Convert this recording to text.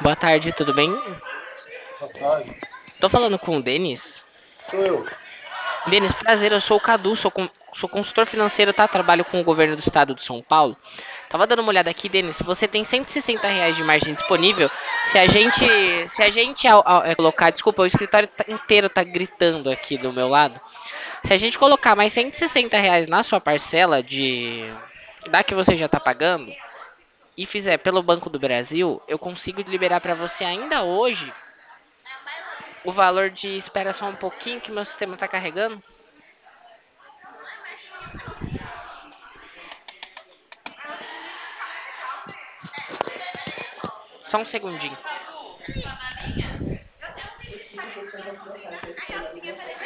Boa tarde, tudo bem? Boa tarde. Tô falando com o Denis. Sou eu. Denis, prazer, eu sou o Cadu, sou consultor financeiro, tá? Trabalho com o governo do estado de São Paulo. Tava dando uma olhada aqui, Denis, você tem R$ 160 de margem disponível. Se a gente colocar, desculpa, o escritório inteiro tá gritando aqui do meu lado. Se a gente colocar mais R$ 160 na sua parcela da que você já tá pagando e fizer pelo Banco do Brasil, eu consigo liberar pra você ainda hoje o valor de espera só um pouquinho que meu sistema tá carregando. Só um segundinho.